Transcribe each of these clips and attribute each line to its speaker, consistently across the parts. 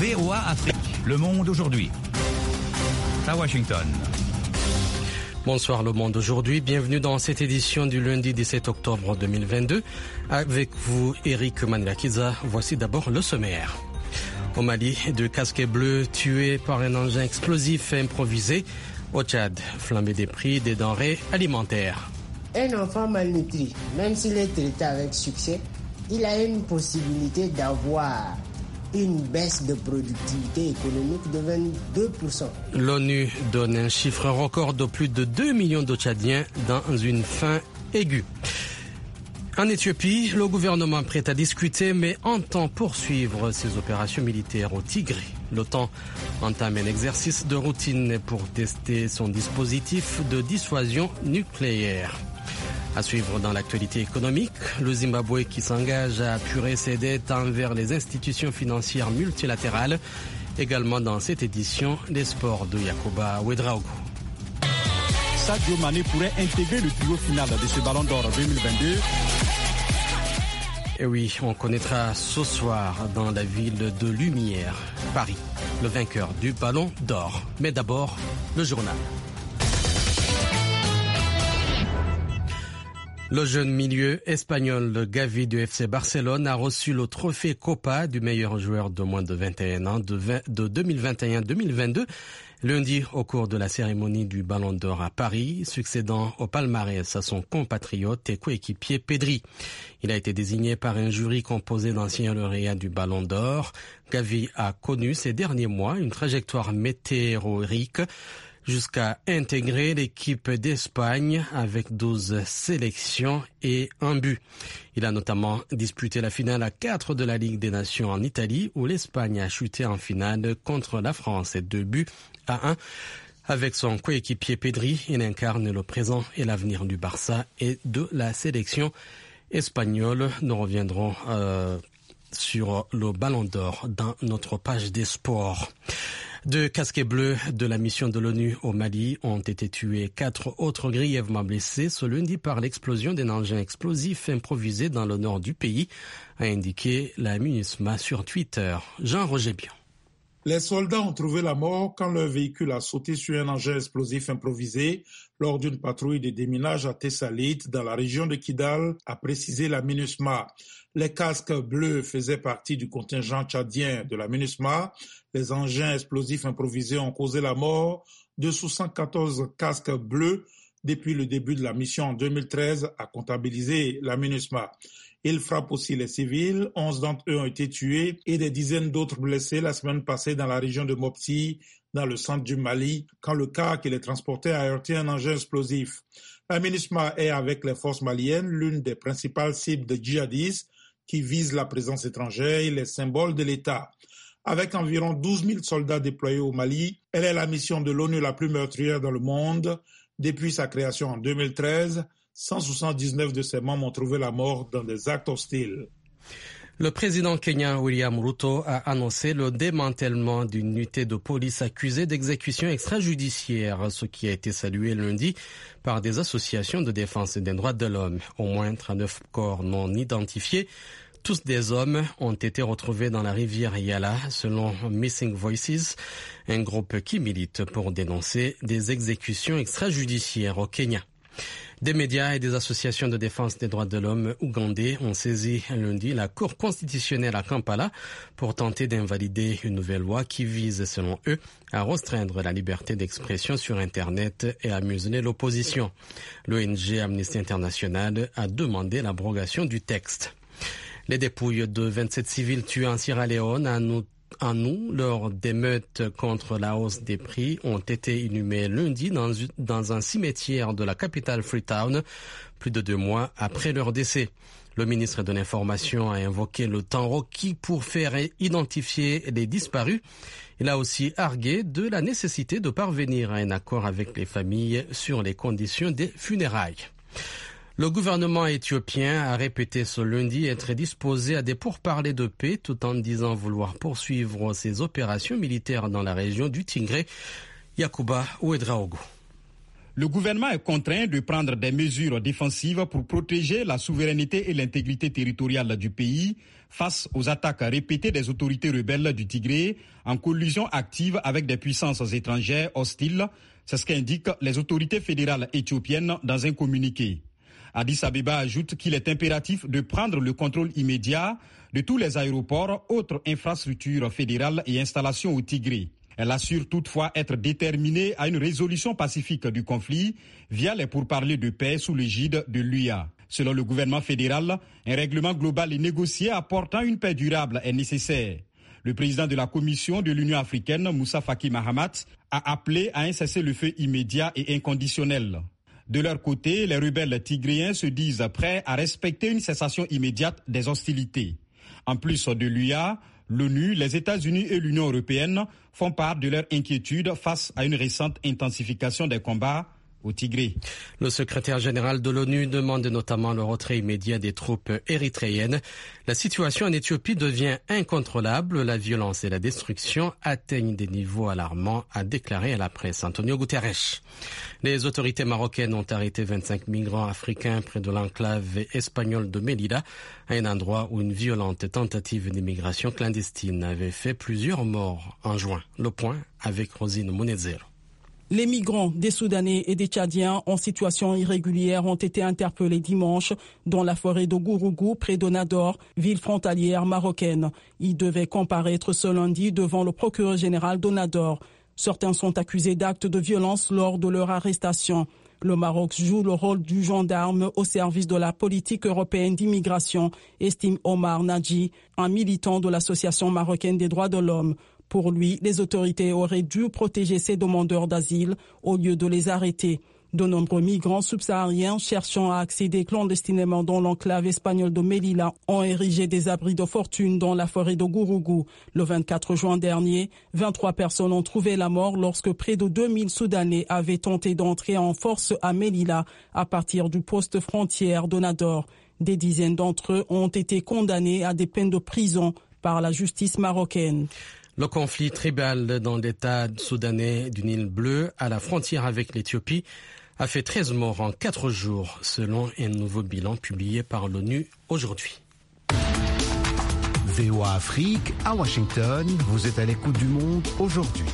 Speaker 1: VOA Afrique. Le monde aujourd'hui. À Washington.
Speaker 2: Bonsoir Le Monde aujourd'hui, bienvenue dans cette édition du lundi 17 octobre 2022. Avec vous, Eric Manirakiza, voici d'abord le sommaire. Au Mali, deux casquets bleus tués par un engin explosif improvisé. Au Tchad, flambée des prix des denrées alimentaires.
Speaker 3: Un enfant malnutri, même s'il est traité avec succès, il a une possibilité d'avoir une baisse de productivité économique de 22%.
Speaker 2: L'ONU donne un chiffre record de plus de 2 millions de Tchadiens dans une faim aiguë. En Éthiopie, le gouvernement est prêt à discuter mais entend poursuivre ses opérations militaires au Tigré. L'OTAN entame un exercice de routine pour tester son dispositif de dissuasion nucléaire. À suivre dans l'actualité économique, le Zimbabwe qui s'engage à apurer ses dettes envers les institutions financières multilatérales. Également dans cette édition, les sports de Yacouba Ouedraogo.
Speaker 4: Sadio Mané pourrait intégrer le trio final de ce Ballon d'Or 2022.
Speaker 2: Et oui, on connaîtra ce soir dans la ville de Lumière, Paris, le vainqueur du Ballon d'Or. Mais d'abord, le journal. Le jeune milieu espagnol Gavi du FC Barcelone a reçu le trophée Copa du meilleur joueur de moins de 21 ans de 2021-2022 lundi au cours de la cérémonie du Ballon d'Or à Paris, succédant au palmarès à son compatriote et coéquipier Pedri. Il a été désigné par un jury composé d'anciens lauréats du Ballon d'Or. Gavi a connu ces derniers mois une trajectoire météorique jusqu'à intégrer l'équipe d'Espagne avec 12 sélections et un but. Il a notamment disputé la finale à 4 de la Ligue des Nations en Italie où l'Espagne a chuté en finale contre la France 2-1. Avec son coéquipier Pedri, il incarne le présent et l'avenir du Barça et de la sélection espagnole. Nous reviendrons sur le Ballon d'Or dans notre page des sports. Deux casquets bleus de la mission de l'ONU au Mali ont été tués. 4 autres grièvement blessés ce lundi par l'explosion d'un engin explosif improvisé dans le nord du pays, a indiqué la MINUSMA sur Twitter. Jean-Roger Bion.
Speaker 5: Les soldats ont trouvé la mort quand leur véhicule a sauté sur un engin explosif improvisé lors d'une patrouille de déminage à Tessalit, dans la région de Kidal, a précisé la MINUSMA. Les casques bleus faisaient partie du contingent tchadien de la MINUSMA. Les engins explosifs improvisés ont causé la mort de 74 casques bleus depuis le début de la mission en 2013, a comptabilisé la MINUSMA. Ils frappent aussi les civils. 11 d'entre eux ont été tués et des dizaines d'autres blessés la semaine passée dans la région de Mopti, dans le centre du Mali, quand le car qui les transportait a heurté un engin explosif. La MINUSMA est, avec les forces maliennes, l'une des principales cibles de djihadistes qui visent la présence étrangère et les symboles de l'État. Avec environ 12 000 soldats déployés au Mali, elle est la mission de l'ONU la plus meurtrière dans le monde. Depuis sa création en 2013, 179 de ses membres ont trouvé la mort dans des actes hostiles.
Speaker 2: Le président kenyan William Ruto a annoncé le démantèlement d'une unité de police accusée d'exécution extrajudiciaire, ce qui a été salué lundi par des associations de défense des droits de l'homme. Au moins 39 corps non identifiés, tous des hommes, ont été retrouvés dans la rivière Yala, selon Missing Voices, un groupe qui milite pour dénoncer des exécutions extrajudiciaires au Kenya. Des médias et des associations de défense des droits de l'homme ougandais ont saisi lundi la Cour constitutionnelle à Kampala pour tenter d'invalider une nouvelle loi qui vise, selon eux, à restreindre la liberté d'expression sur Internet et à museler l'opposition. L'ONG Amnesty International a demandé l'abrogation du texte. Les dépouilles de 27 civils tués en Sierra Leone en août, lors d'émeutes contre la hausse des prix, ont été inhumées lundi dans un cimetière de la capitale Freetown, plus de 2 mois après leur décès. Le ministre de l'Information a invoqué le temps requis pour faire identifier les disparus. Il a aussi argué de la nécessité de parvenir à un accord avec les familles sur les conditions des funérailles. Le gouvernement éthiopien a répété ce lundi être disposé à des pourparlers de paix tout en disant vouloir poursuivre ses opérations militaires dans la région du Tigré. Yacouba Ouedraogo.
Speaker 4: Le gouvernement est contraint de prendre des mesures défensives pour protéger la souveraineté et l'intégrité territoriale du pays face aux attaques répétées des autorités rebelles du Tigré en collusion active avec des puissances étrangères hostiles. C'est ce qu'indiquent les autorités fédérales éthiopiennes dans un communiqué. Addis Abeba ajoute qu'il est impératif de prendre le contrôle immédiat de tous les aéroports, autres infrastructures fédérales et installations au Tigré. Elle assure toutefois être déterminée à une résolution pacifique du conflit via les pourparlers de paix sous l'égide de l'UA. Selon le gouvernement fédéral, un règlement global et négocié apportant une paix durable est nécessaire. Le président de la Commission de l'Union africaine, Moussa Faki Mahamat, a appelé à un cessez-le-feu immédiat et inconditionnel. De leur côté, les rebelles tigréens se disent prêts à respecter une cessation immédiate des hostilités. En plus de l'UA, l'ONU, les États-Unis et l'Union européenne font part de leur inquiétude face à une récente intensification des combats au Tigré.
Speaker 2: Le secrétaire général de l'ONU demande notamment le retrait immédiat des troupes érythréennes. La situation en Éthiopie devient incontrôlable. La violence et la destruction atteignent des niveaux alarmants, a déclaré à la presse Antonio Guterres. Les autorités marocaines ont arrêté 25 migrants africains près de l'enclave espagnole de Melilla, un endroit où une violente tentative d'immigration clandestine avait fait plusieurs morts en juin. Le point avec Rosine Munezero.
Speaker 6: Les migrants, des Soudanais et des Tchadiens en situation irrégulière ont été interpellés dimanche dans la forêt de Gourougou, près de Nador, ville frontalière marocaine. Ils devaient comparaître ce lundi devant le procureur général de Nador. Certains sont accusés d'actes de violence lors de leur arrestation. Le Maroc joue le rôle du gendarme au service de la politique européenne d'immigration, estime Omar Nadji, un militant de l'Association marocaine des droits de l'homme. Pour lui, les autorités auraient dû protéger ces demandeurs d'asile au lieu de les arrêter. De nombreux migrants subsahariens cherchant à accéder clandestinement dans l'enclave espagnole de Melilla ont érigé des abris de fortune dans la forêt de Gourougou. Le 24 juin dernier, 23 personnes ont trouvé la mort lorsque près de 2000 Soudanais avaient tenté d'entrer en force à Melilla à partir du poste frontière de Nador. Des dizaines d'entre eux ont été condamnés à des peines de prison par la justice marocaine.
Speaker 2: Le conflit tribal dans l'État soudanais du Nil bleu à la frontière avec l'Éthiopie a fait 13 morts en 4 jours, selon un nouveau bilan publié par l'ONU aujourd'hui.
Speaker 7: VOA Afrique, à Washington, vous êtes à l'écoute du monde aujourd'hui.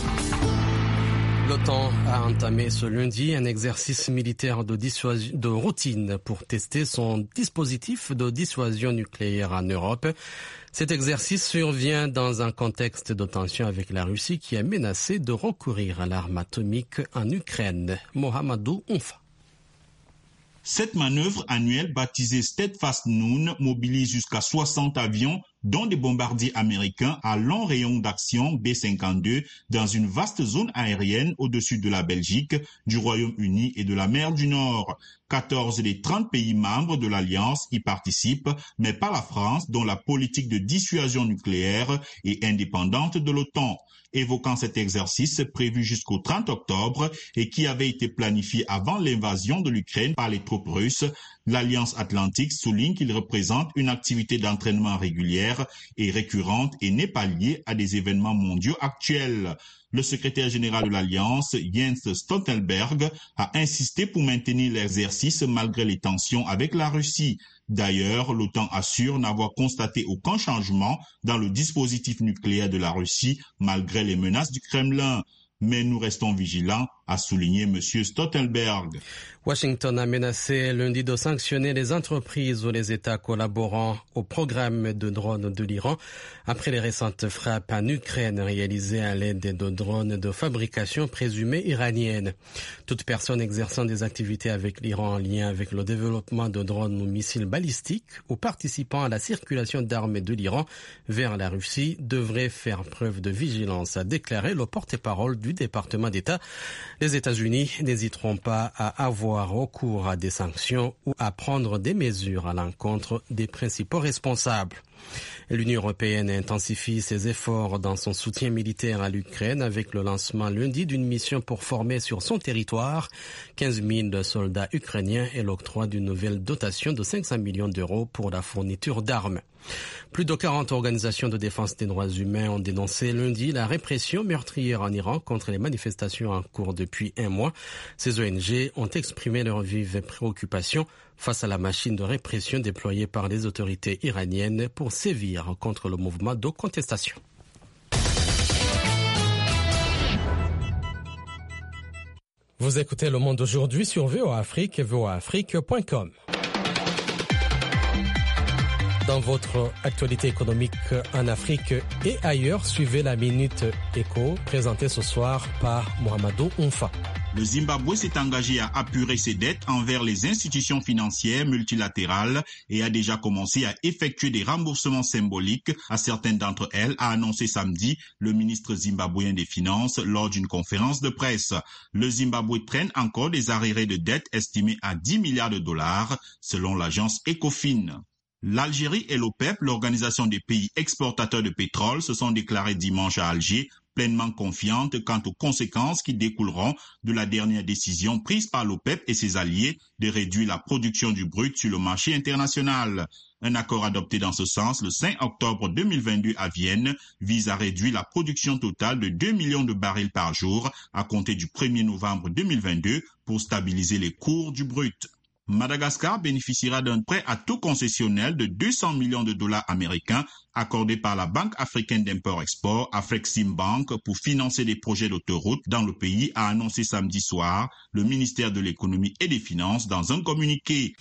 Speaker 2: L'OTAN a entamé ce lundi un exercice militaire de routine pour tester son dispositif de dissuasion nucléaire en Europe. Cet exercice survient dans un contexte de tension avec la Russie qui a menacé de recourir à l'arme atomique en Ukraine. Mohamedou Ounfa.
Speaker 8: Cette manœuvre annuelle baptisée Steadfast Noon mobilise jusqu'à 60 avions, dont des bombardiers américains à long rayon d'action B-52 dans une vaste zone aérienne au-dessus de la Belgique, du Royaume-Uni et de la mer du Nord. 14 des 30 pays membres de l'Alliance y participent, mais pas la France, dont la politique de dissuasion nucléaire est indépendante de l'OTAN. Évoquant cet exercice prévu jusqu'au 30 octobre et qui avait été planifié avant l'invasion de l'Ukraine par les troupes russes, l'Alliance Atlantique souligne qu'il représente une activité d'entraînement régulière et récurrente et n'est pas liée à des événements mondiaux actuels. Le secrétaire général de l'Alliance, Jens Stoltenberg, a insisté pour maintenir l'exercice malgré les tensions avec la Russie. D'ailleurs, l'OTAN assure n'avoir constaté aucun changement dans le dispositif nucléaire de la Russie malgré les menaces du Kremlin. Mais nous restons vigilants, a souligné M. Stoltenberg.
Speaker 2: Washington a menacé lundi de sanctionner les entreprises ou les États collaborant au programme de drones de l'Iran après les récentes frappes en Ukraine réalisées à l'aide de drones de fabrication présumée iranienne. Toute personne exerçant des activités avec l'Iran en lien avec le développement de drones ou missiles balistiques ou participant à la circulation d'armes de l'Iran vers la Russie devrait faire preuve de vigilance, a déclaré le porte-parole du département d'État. Les États-Unis n'hésiteront pas à avoir recours à des sanctions ou à prendre des mesures à l'encontre des principaux responsables. L'Union européenne intensifie ses efforts dans son soutien militaire à l'Ukraine avec le lancement lundi d'une mission pour former sur son territoire 15 000 soldats ukrainiens et l'octroi d'une nouvelle dotation de 500 millions d'euros pour la fourniture d'armes. Plus de 40 organisations de défense des droits humains ont dénoncé lundi la répression meurtrière en Iran contre les manifestations en cours depuis un mois. Ces ONG ont exprimé leur vive préoccupation face à la machine de répression déployée par les autorités iraniennes pour sévir contre le mouvement de contestation. Vous écoutez Le Monde aujourd'hui sur VOA Afrique et voaafrique.com. Dans votre actualité économique en Afrique et ailleurs, suivez la Minute Éco présentée ce soir par Mohamedou Oumfa.
Speaker 8: Le Zimbabwe s'est engagé à apurer ses dettes envers les institutions financières multilatérales et a déjà commencé à effectuer des remboursements symboliques à certaines d'entre elles, a annoncé samedi le ministre zimbabwéen des Finances lors d'une conférence de presse. Le Zimbabwe traîne encore des arriérés de dettes estimés à 10 milliards de dollars selon l'agence Ecofin. L'Algérie et l'OPEP, l'organisation des pays exportateurs de pétrole, se sont déclarés dimanche à Alger pleinement confiantes quant aux conséquences qui découleront de la dernière décision prise par l'OPEP et ses alliés de réduire la production du brut sur le marché international. Un accord adopté dans ce sens le 5 octobre 2022 à Vienne vise à réduire la production totale de 2 millions de barils par jour à compter du 1er novembre 2022 pour stabiliser les cours du brut. Madagascar bénéficiera d'un prêt à taux concessionnel de 200 millions de dollars américains accordé par la Banque africaine d'import-export, Afreximbank, pour financer des projets d'autoroute dans le pays, a annoncé samedi soir le ministère de l'économie et des finances dans un communiqué.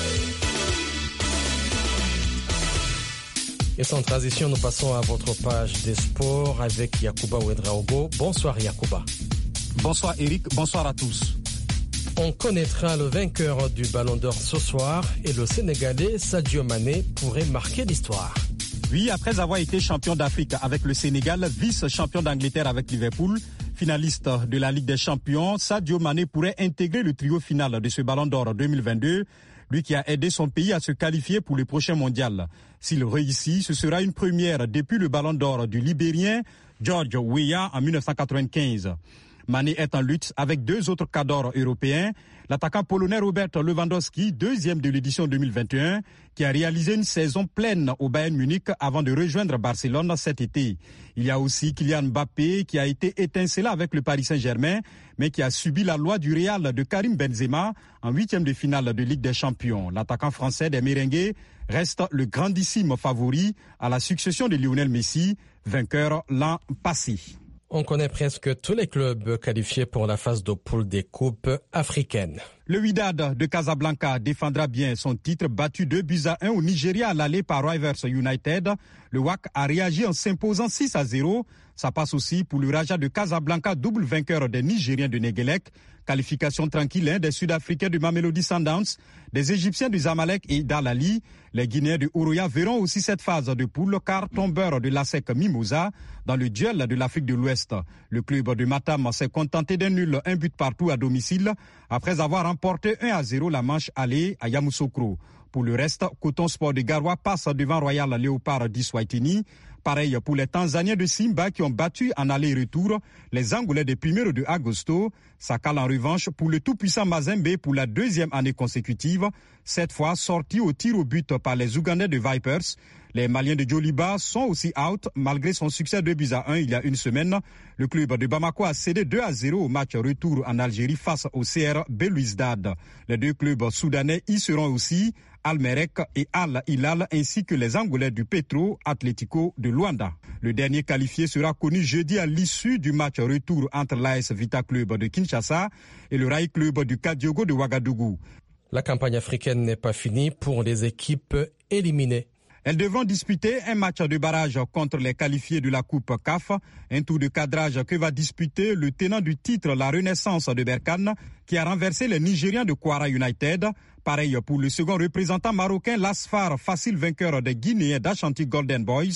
Speaker 2: Et sans transition, nous passons à votre page des sports avec Yacouba Ouedraogo. Bonsoir Yacouba.
Speaker 4: Bonsoir Eric, bonsoir à tous.
Speaker 2: On connaîtra le vainqueur du Ballon d'Or ce soir et le Sénégalais Sadio Mané pourrait marquer l'histoire.
Speaker 4: Oui, après avoir été champion d'Afrique avec le Sénégal, vice-champion d'Angleterre avec Liverpool, finaliste de la Ligue des Champions, Sadio Mané pourrait intégrer le trio final de ce Ballon d'Or 2022, lui qui a aidé son pays à se qualifier pour le prochain mondial. S'il réussit, ce sera une première depuis le Ballon d'Or du Libérien George Weah en 1995. Mané est en lutte avec deux autres cadors européens, l'attaquant polonais Robert Lewandowski, deuxième de l'édition 2021, qui a réalisé une saison pleine au Bayern Munich avant de rejoindre Barcelone cet été. Il y a aussi Kylian Mbappé qui a été étincelant avec le Paris Saint-Germain, mais qui a subi la loi du Real de Karim Benzema en huitième de finale de Ligue des Champions. L'attaquant français des Merengues reste le grandissime favori à la succession de Lionel Messi, vainqueur l'an passé.
Speaker 2: On connaît presque tous les clubs qualifiés pour la phase de poule des coupes africaines.
Speaker 4: Le Wydad de Casablanca défendra bien son titre, battu 2-1 au Nigeria à l'aller par Rivers United. Le WAC a réagi en s'imposant 6-0. Ça passe aussi pour le Raja de Casablanca, double vainqueur des Nigériens de Negelec. Qualification tranquille des Sud-Africains du Mamelodi Sundowns, des Égyptiens du Zamalek et d'Al-Ali. Les Guinéens du Oroya verront aussi cette phase de poule car tombeur de l'ASEC Mimosa dans le duel de l'Afrique de l'Ouest. Le club de Matam s'est contenté d'un nul, un but partout à domicile après avoir remporté 1-0 la manche aller à Yamoussoukro. Pour le reste, Coton Sport de Garoua passe devant Royal Léopard d'Iswaitini. Pareil pour les Tanzaniens de Simba qui ont battu en aller-retour les Angolais des 1er de Agosto. Ça cale en revanche pour le tout-puissant Mazembe pour la deuxième année consécutive. Cette fois sorti au tir au but par les Ougandais de Vipers. Les Maliens de Djoliba sont aussi out malgré son succès 2-1 il y a une semaine. Le club de Bamako a cédé 2-0 au match retour en Algérie face au CR Belouizdad. Les deux clubs soudanais y seront aussi, Al-Merrek et Al-Hilal ainsi que les Angolais du Petro Atlético de Luanda. Le dernier qualifié sera connu jeudi à l'issue du match retour entre l'AS Vita Club de Kinshasa et le Rail Club du Kadiogo de Ouagadougou.
Speaker 2: La campagne africaine n'est pas finie pour les équipes éliminées.
Speaker 4: Elles devront disputer un match de barrage contre les qualifiés de la Coupe CAF, un tour de cadrage que va disputer le tenant du titre, la Renaissance de Berkane, qui a renversé les Nigériens de Kwara United. Pareil pour le second représentant marocain, l'Asfar, facile vainqueur des Guinéens d'Ashanti Golden Boys.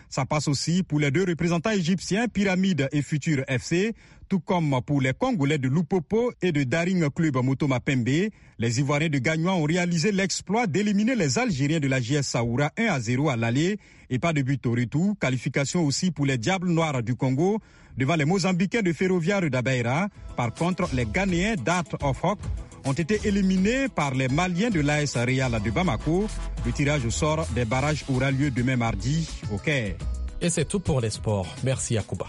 Speaker 4: Ça passe aussi pour les deux représentants égyptiens, Pyramide et Futur FC, tout comme pour les Congolais de Lupopo et de Daring Club Motoma Pembe. Les Ivoiriens de Gagnois ont réalisé l'exploit d'éliminer les Algériens de la JS Saoura 1-0 à l'aller et pas de but au retour. Qualification aussi pour les Diables Noirs du Congo devant les Mozambicains de Ferroviaire d'Abeira. Par contre, les Ghanéens d'Art of Hawk ont été éliminés par les Maliens de l'AS Real de Bamako. Le tirage au sort des barrages aura lieu demain mardi au Caire.
Speaker 2: Et c'est tout pour les sports. Merci Yacouba.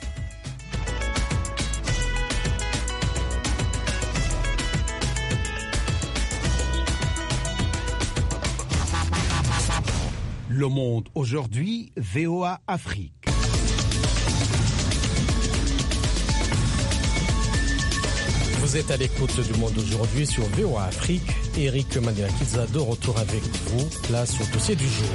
Speaker 7: Le Monde aujourd'hui, VOA Afrique.
Speaker 2: Vous êtes à l'écoute du Monde aujourd'hui sur VOA Afrique. Eric Maniakiza de retour avec vous. Place au dossier du jour.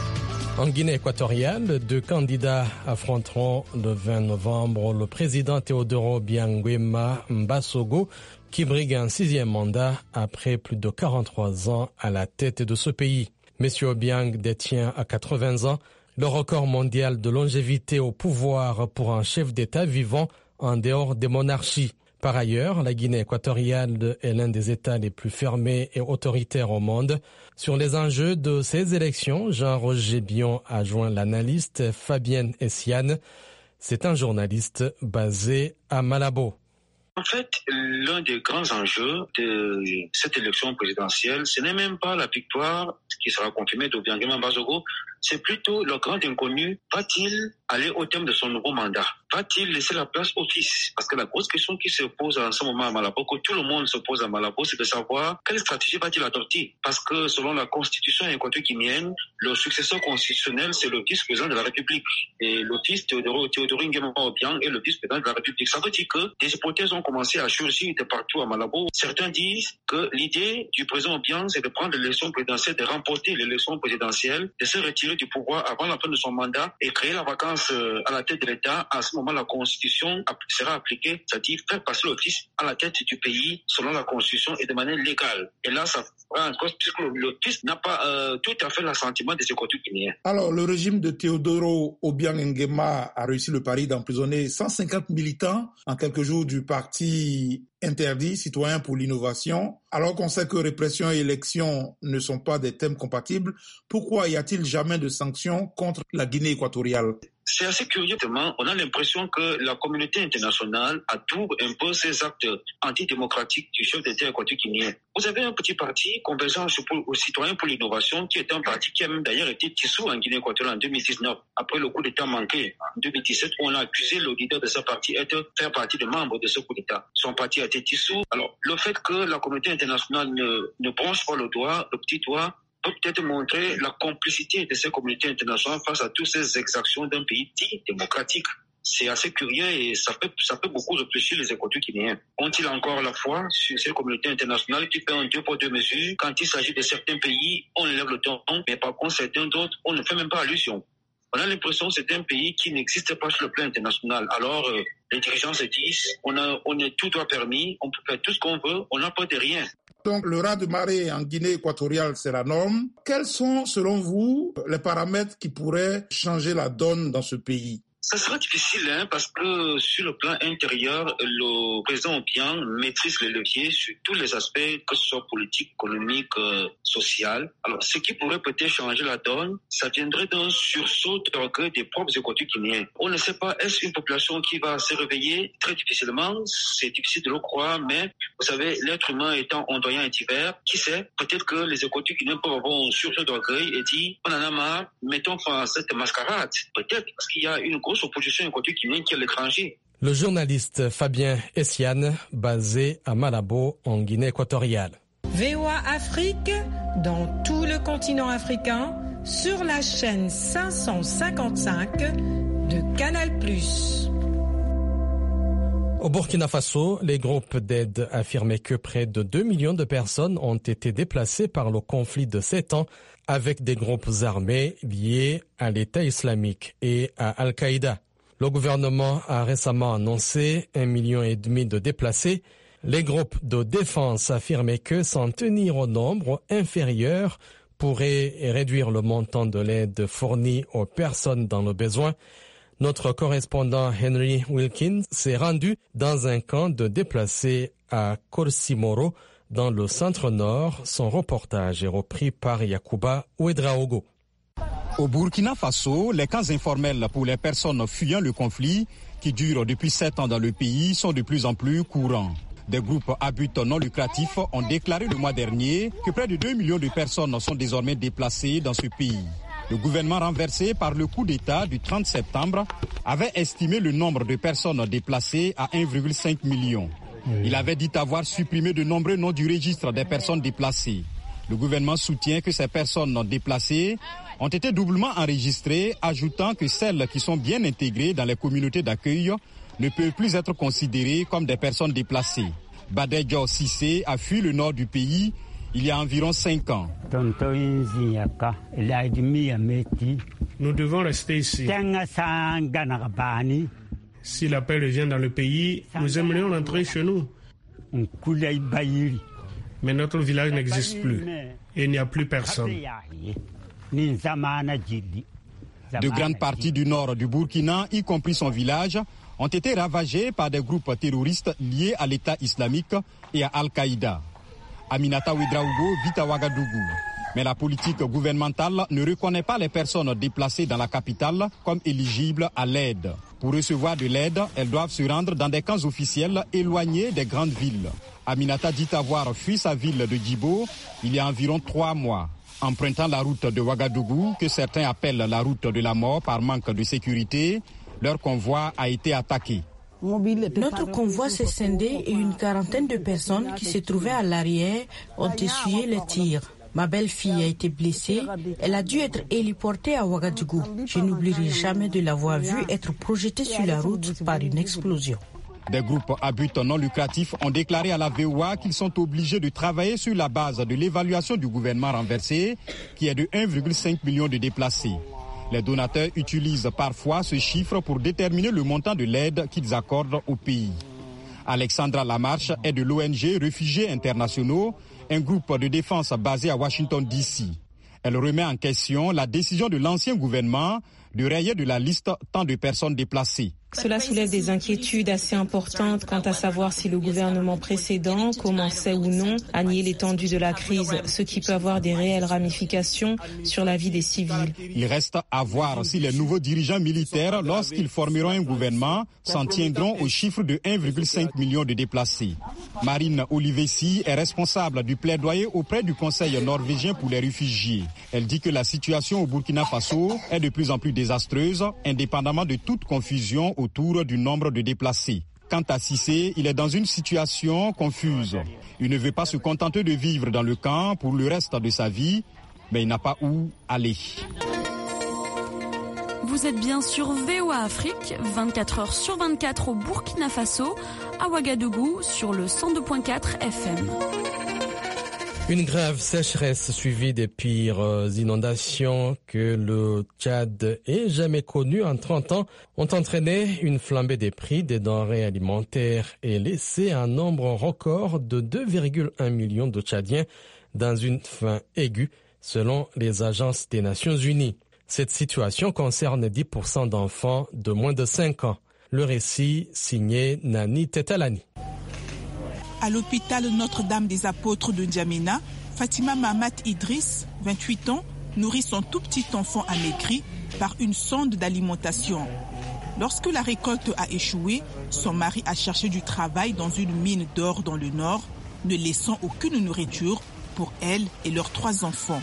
Speaker 2: En Guinée équatoriale, deux candidats affronteront le 20 novembre le président Teodoro Obiang Mbasogo, qui brigue un 6e mandat après plus de 43 ans à la tête de ce pays. Monsieur Obiang détient à 80 ans le record mondial de longévité au pouvoir pour un chef d'État vivant en dehors des monarchies. Par ailleurs, la Guinée équatoriale est l'un des États les plus fermés et autoritaires au monde. Sur les enjeux de ces élections, Jean-Roger Bion a joint l'analyste Fabienne Essiane. C'est un journaliste basé à Malabo.
Speaker 9: En fait, l'un des grands enjeux de cette élection présidentielle, ce n'est même pas la victoire qui sera confirmée d'Obiang Mbasogo, c'est plutôt le grand inconnu. Va-t-il aller au terme de son nouveau mandat? Va-t-il laisser la place au fils? Parce que la grosse question qui se pose en ce moment à Malabo, que tout le monde se pose à Malabo, c'est de savoir quelle stratégie va-t-il adopter? Parce que selon la constitution équatoriale, le successeur constitutionnel, c'est le vice-président de la République. Et le fils Théodoro Obiang est le vice-président de la République. Ça veut dire que des hypothèses ont commencé à surgir de partout à Malabo. Certains disent que l'idée du président Obiang, c'est de prendre l'élection présidentielle, de remporter l'élection présidentielle, de se retirer du pouvoir avant la fin de son mandat et créer la vacance à la tête de l'État. À ce moment, la Constitution sera appliquée, c'est-à-dire faire passer le fils à la tête du pays selon la Constitution et de manière légale. Et là, ça fera encore puisque le fils n'a pas tout à fait l'assentiment des Équatoriens guinéens.
Speaker 5: Alors, le régime de Teodoro Obiang Nguema a réussi le pari d'emprisonner 150 militants en quelques jours du parti interdit, Citoyens pour l'innovation. Alors qu'on sait que répression et élection ne sont pas des thèmes compatibles, pourquoi y a-t-il jamais de sanctions contre la Guinée équatoriale?
Speaker 9: C'est assez curieux, on a l'impression que la communauté internationale adoube un peu ces actes antidémocratiques du chef d'État équatorien guinéen. Vous avez un petit parti, Convergence aux citoyens pour l'innovation, qui est un parti qui a même d'ailleurs été dissous en Guinée équatoriale en 2019, après le coup d'État manqué. En 2017, on a accusé le leader de ce parti de faire partie des membres de ce coup d'État. Son parti a été dissous. Alors, le fait que la communauté internationale ne branche pas le petit doigt, peut peut-être montrer la complicité de ces communautés internationales face à toutes ces exactions d'un pays dit démocratique. C'est assez curieux et ça peut beaucoup réfléchir les Équatoriens guinéens. Ont-ils encore la foi sur ces communautés internationales qui fait un 2 poids 2 mesures? Quand il s'agit de certains pays, on lève le ton, mais par contre certains d'autres, on ne fait même pas allusion. On a l'impression que c'est un pays qui n'existe pas sur le plan international. Alors, les dirigeants se disent, on est tout droit permis, on peut faire tout ce qu'on veut, on n'a pas de rien.
Speaker 5: Donc, le raz-de-marée en Guinée équatoriale, c'est la norme. Quels sont, selon vous, les paramètres qui pourraient changer la donne dans ce pays?
Speaker 9: Ça sera difficile parce que sur le plan intérieur, le président Obiang maîtrise les leviers sur tous les aspects, que ce soit politique, économique, social. Alors, ce qui pourrait peut-être changer la donne, ça viendrait d'un sursaut d'orgueil des propres Équatoriens guinéens. On ne sait pas, est-ce une population qui va se réveiller très difficilement? C'est difficile de le croire, mais vous savez, l'être humain étant ondoyant et divers, qui sait, peut-être que les Équatoriens guinéens peuvent avoir un sursaut d'orgueil et dire, on en a marre, mettons fin à cette mascarade. Peut-être parce qu'il y a une grosse opposition équatorienne guinéenne qui est à l'étranger.
Speaker 2: Le journaliste Fabien Essiane, basé à Malabo, en Guinée équatoriale.
Speaker 10: VOA Afrique, dans tout le continent africain, sur la chaîne 555 de Canal+.
Speaker 2: Au Burkina Faso, les groupes d'aide affirmaient que près de 2 millions de personnes ont été déplacées par le conflit de 7 ans avec des groupes armés liés à l'État islamique et à Al-Qaïda. Le gouvernement a récemment annoncé 1,5 million de déplacés. Les groupes de défense affirmaient que s'en tenir au nombre inférieur pourrait réduire le montant de l'aide fournie aux personnes dans le besoin. Notre correspondant Henry Wilkins s'est rendu dans un camp de déplacés à Korsimoro, dans le centre-nord. Son reportage est repris par Yacouba Ouedraogo.
Speaker 4: Au Burkina Faso, les camps informels pour les personnes fuyant le conflit, qui durent depuis 7 ans dans le pays, sont de plus en plus courants. Des groupes à but non lucratif ont déclaré le mois dernier que près de 2 millions de personnes sont désormais déplacées dans ce pays. Le gouvernement renversé par le coup d'État du 30 septembre avait estimé le nombre de personnes déplacées à 1,5 million. Il avait dit avoir supprimé de nombreux noms du registre des personnes déplacées. Le gouvernement soutient que ces personnes déplacées ont été doublement enregistrées, ajoutant que celles qui sont bien intégrées dans les communautés d'accueil ne peuvent plus être considérées comme des personnes déplacées. Badedjo Sissé a fui le nord du pays il y a environ 5 ans.
Speaker 11: Nous devons rester ici. Si la paix revient dans le pays, nous aimerions rentrer chez nous. Mais notre village n'existe plus et il n'y a plus personne.
Speaker 4: De grandes parties du nord du Burkina, y compris son village, ont été ravagées par des groupes terroristes liés à l'État islamique et à Al-Qaïda. Aminata Ouedraogo vit à Ouagadougou. Mais la politique gouvernementale ne reconnaît pas les personnes déplacées dans la capitale comme éligibles à l'aide. Pour recevoir de l'aide, elles doivent se rendre dans des camps officiels éloignés des grandes villes. Aminata dit avoir fui sa ville de Djibo il y a environ 3 mois. Empruntant la route de Ouagadougou, que certains appellent la route de la mort par manque de sécurité, leur convoi a été attaqué.
Speaker 12: Notre convoi s'est scindé et une quarantaine de personnes qui se trouvaient à l'arrière ont essuyé les tirs. Ma belle-fille a été blessée. Elle a dû être héliportée à Ouagadougou. Je n'oublierai jamais de l'avoir vue être projetée sur la route par une explosion.
Speaker 4: Des groupes à but non lucratif ont déclaré à la VOA qu'ils sont obligés de travailler sur la base de l'évaluation du gouvernement renversé, qui est de 1,5 million de déplacés. Les donateurs utilisent parfois ce chiffre pour déterminer le montant de l'aide qu'ils accordent au pays. Alexandra Lamarche est de l'ONG Réfugiés Internationaux, un groupe de défense basé à Washington, D.C. Elle remet en question la décision de l'ancien gouvernement de rayer de la liste tant de personnes déplacées.
Speaker 13: Cela soulève des inquiétudes assez importantes quant à savoir si le gouvernement précédent commençait ou non à nier l'étendue de la crise, ce qui peut avoir des réelles ramifications sur la vie des civils.
Speaker 4: Il reste à voir si les nouveaux dirigeants militaires, lorsqu'ils formeront un gouvernement, s'en tiendront au chiffre de 1,5 million de déplacés. Marine Olivesi est responsable du plaidoyer auprès du Conseil norvégien pour les réfugiés. Elle dit que la situation au Burkina Faso est de plus en plus désastreuse, indépendamment de toute confusion autour du nombre de déplacés. Quant à Cissé, il est dans une situation confuse. Il ne veut pas se contenter de vivre dans le camp pour le reste de sa vie, mais il n'a pas où aller.
Speaker 14: Vous êtes bien sur VOA Afrique, 24 heures sur 24 au Burkina Faso, à Ouagadougou, sur le 102.4 FM.
Speaker 2: Une grave sécheresse suivie des pires inondations que le Tchad ait jamais connues en 30 ans ont entraîné une flambée des prix des denrées alimentaires et laissé un nombre record de 2,1 millions de Tchadiens dans une faim aiguë, selon les agences des Nations Unies. Cette situation concerne 10% d'enfants de moins de 5 ans. Le récit signé Nani Tetalani.
Speaker 15: À l'hôpital Notre-Dame des Apôtres de N'Djamena, Fatima Mahamat Idriss, 28 ans, nourrit son tout petit enfant amaigri par une sonde d'alimentation. Lorsque la récolte a échoué, son mari a cherché du travail dans une mine d'or dans le nord, ne laissant aucune nourriture pour elle et leurs 3 enfants.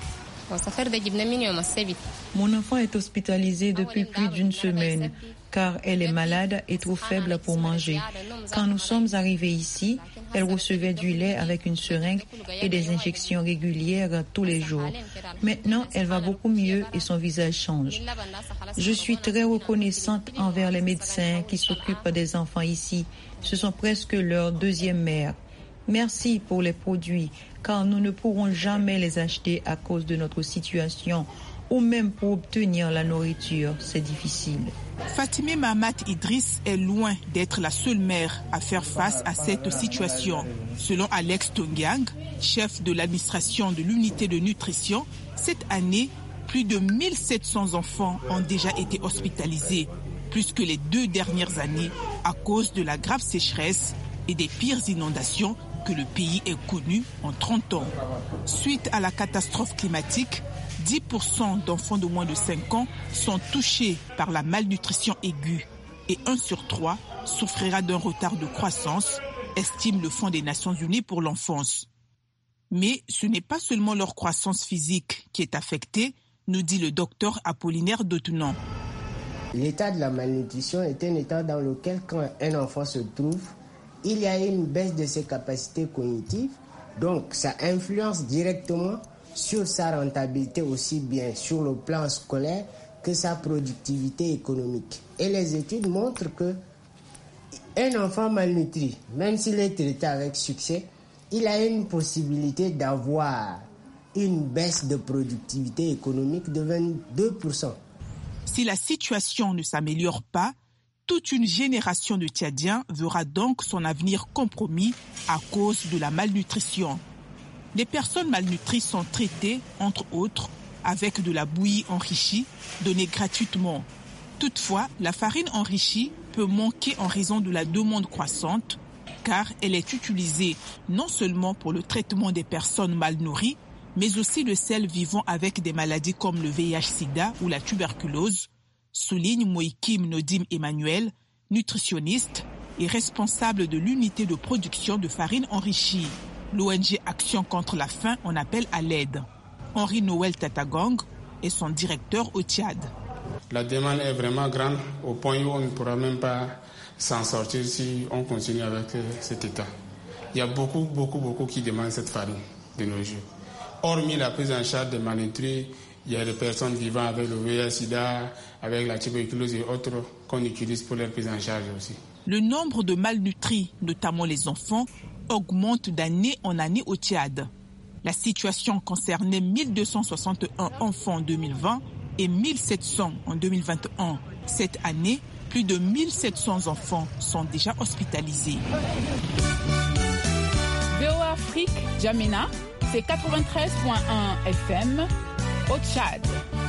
Speaker 16: Mon enfant est hospitalisé depuis plus d'1 semaine car elle est malade et trop faible pour manger. Quand nous sommes arrivés ici, elle recevait du lait avec une seringue et des injections régulières tous les jours. Maintenant, elle va beaucoup mieux et son visage change. Je suis très reconnaissante envers les médecins qui s'occupent des enfants ici. Ce sont presque leur 2e mère. Merci pour les produits, car nous ne pourrons jamais les acheter à cause de notre situation. ou même pour obtenir la nourriture, c'est difficile.
Speaker 15: Fatimé Mahamat Idriss est loin d'être la seule mère à faire face à cette situation. Selon Alex Tongyang, chef de l'administration de l'unité de nutrition, cette année, plus de 1700 enfants ont déjà été hospitalisés, plus que les 2 dernières années à cause de la grave sécheresse et des pires inondations que le pays ait connues en 30 ans. Suite à la catastrophe climatique, 10% d'enfants de moins de 5 ans sont touchés par la malnutrition aiguë et 1 sur 3 souffrira d'un retard de croissance, estime le Fonds des Nations Unies pour l'enfance. Mais ce n'est pas seulement leur croissance physique qui est affectée, nous dit le docteur Apollinaire Dautenant.
Speaker 3: L'état de la malnutrition est un état dans lequel, quand un enfant se trouve, il y a une baisse de ses capacités cognitives, donc ça influence directement sur sa rentabilité aussi bien sur le plan scolaire que sa productivité économique. Et les études montrent que un enfant malnutri, même s'il est traité avec succès, il a une possibilité d'avoir une baisse de productivité économique de 22%.
Speaker 15: Si la situation ne s'améliore pas, toute une génération de Tchadiens verra donc son avenir compromis à cause de la malnutrition. Les personnes malnutries sont traitées, entre autres, avec de la bouillie enrichie, donnée gratuitement. Toutefois, la farine enrichie peut manquer en raison de la demande croissante, car elle est utilisée non seulement pour le traitement des personnes mal nourries, mais aussi de celles vivant avec des maladies comme le VIH-Sida ou la tuberculose, souligne Moïkim Nodim Emmanuel, nutritionniste et responsable de l'unité de production de farine enrichie. L'ONG Action contre la faim en appelle à l'aide. Henri Noël Tatagong est son directeur au Tchad.
Speaker 17: La demande est vraiment grande au point où on ne pourra même pas s'en sortir si on continue avec cet état. Il y a beaucoup qui demandent cette farine de nos jours. Hormis la prise en charge des malnutris, il y a des personnes vivant avec le VIH-Sida, avec la tuberculose et autres qu'on utilise pour leur prise en charge aussi.
Speaker 15: Le nombre de malnutris, notamment les enfants, augmente d'année en année au Tchad. La situation concernait 1261 enfants en 2020 et 1700 en 2021. Cette année, plus de 1700 enfants sont déjà hospitalisés.
Speaker 18: VOA Afrique, N'Djamena, c'est 93.1 FM au Tchad.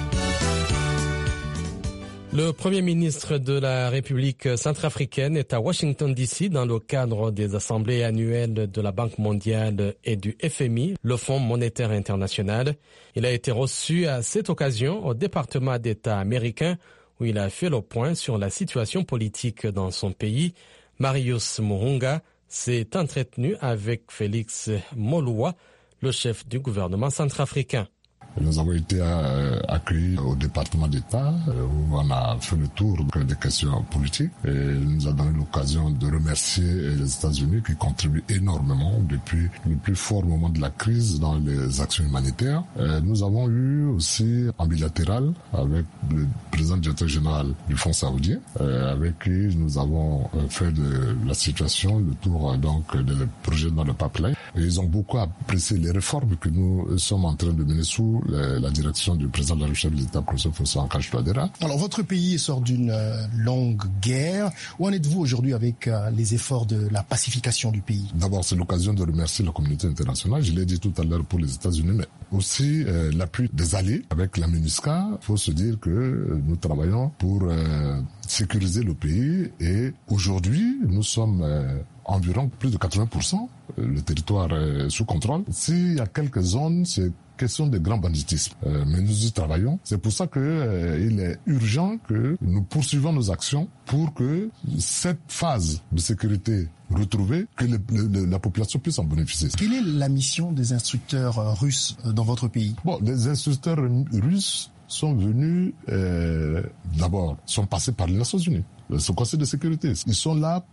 Speaker 2: Le Premier ministre de la République centrafricaine est à Washington DC dans le cadre des assemblées annuelles de la Banque mondiale et du FMI, le Fonds monétaire international. Il a été reçu à cette occasion au département d'État américain où il a fait le point sur la situation politique dans son pays. Marius Muhunga s'est entretenu avec Félix Moloua, le chef du gouvernement centrafricain.
Speaker 19: Nous avons été accueillis au département d'État où on a fait le tour des questions politiques et nous a donné l'occasion de remercier les États-Unis qui contribuent énormément depuis le plus fort moment de la crise dans les actions humanitaires. Nous avons eu aussi en bilatéral avec le président directeur général du Fonds saoudien avec qui nous avons fait de la situation le tour donc des projets dans le pipeline. Et ils ont beaucoup apprécié les réformes que nous sommes en train de mener sous la direction du président de la République de l'État, professeur François Ankache Touadéra.
Speaker 20: Alors, votre pays sort d'une longue guerre. Où en êtes-vous aujourd'hui avec les efforts de la pacification du pays?
Speaker 19: D'abord, c'est l'occasion de remercier la communauté internationale. Je l'ai dit tout à l'heure pour les États-Unis, mais aussi l'appui des alliés avec la MINUSCA. Il faut se dire que nous travaillons pour sécuriser le pays et aujourd'hui, nous sommes environ plus de 80%. Le territoire est sous contrôle. S'il y a quelques zones, c'est question de grand banditisme. Mais nous y travaillons. C'est pour ça il est urgent que nous poursuivons nos actions pour que cette phase de sécurité retrouvée, que la population puisse en bénéficier.
Speaker 20: Quelle est la mission des instructeurs russes dans votre pays?
Speaker 19: Bon, les instructeurs russes sont venus, d'abord, sont passés par les Nations Unies, ce Conseil de sécurité. Ils sont là pour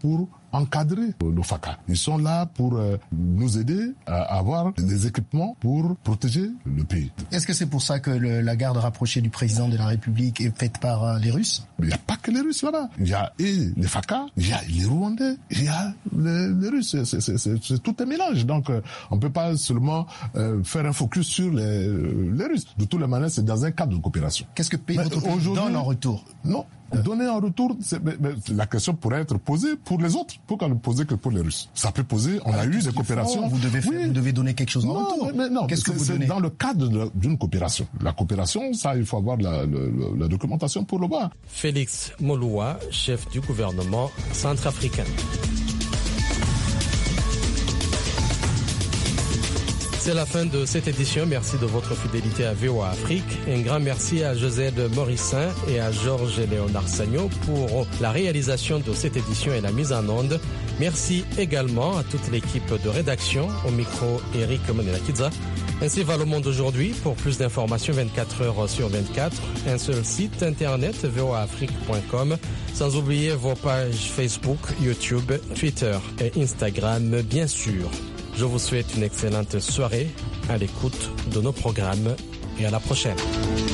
Speaker 19: encadrer nos FACA. Ils sont là pour nous aider à avoir des équipements pour protéger le pays.
Speaker 20: Est-ce que c'est pour ça que la garde rapprochée du président de la République est faite par les Russes?
Speaker 19: Mais il n'y a pas que les Russes là-bas. Il y a les FACA, il y a les Rwandais, il y a les Russes. C'est tout un mélange. Donc on ne peut pas seulement faire un focus sur les Russes. De toutes les manières, c'est dans un cadre de coopération.
Speaker 20: Qu'est-ce que votre pays donne en retour?
Speaker 19: Non. Donner en retour, la question pourrait être posée pour les autres. Pourquoi ne poser que pour les Russes? Ça peut poser, on a eu des coopérations.
Speaker 20: Vous devez donner quelque chose en retour.
Speaker 19: Non,
Speaker 20: qu'est-ce que vous donnez?
Speaker 19: C'est dans le cadre d'une coopération. La coopération, ça, il faut avoir la documentation pour le voir.
Speaker 2: Félix Moloua, chef du gouvernement centrafricain. C'est la fin de cette édition. Merci de votre fidélité à VOA Afrique. Un grand merci à José de Morissin et à Georges Léonard Sagno pour la réalisation de cette édition et la mise en onde. Merci également à toute l'équipe de rédaction. Au micro, Eric Monelakidza. Ainsi va le monde aujourd'hui. Pour plus d'informations 24 heures sur 24, un seul site internet voaafrique.com. Sans oublier vos pages Facebook, YouTube, Twitter et Instagram, bien sûr. Je vous souhaite une excellente soirée à l'écoute de nos programmes et à la prochaine.